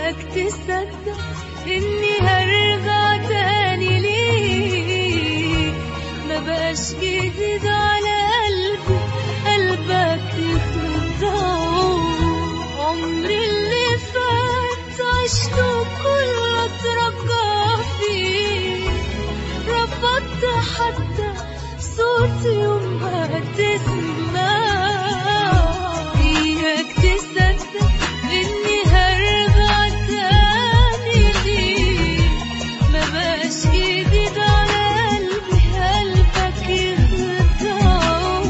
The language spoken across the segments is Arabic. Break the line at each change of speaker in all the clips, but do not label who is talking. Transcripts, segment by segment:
إياك تصدق إني هرجع تاني ليك، ما بقاش جديد على قلبي، قلبك يخدعه. عمري اللي فات عشته كله اترجى فيه، رفضت حتى صوتي يوم ما تسمع. إياك تصدق إني هرجع تاني ليك، ما بقاش جديد على قلبي، قلبك يخدعه.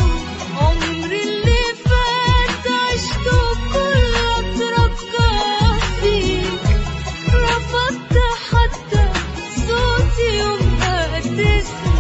عمري اللي فات عشته كله اترجى فيك، رفضت حتى صوتي يوم ما تسمع.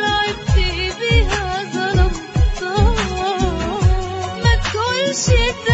Shit.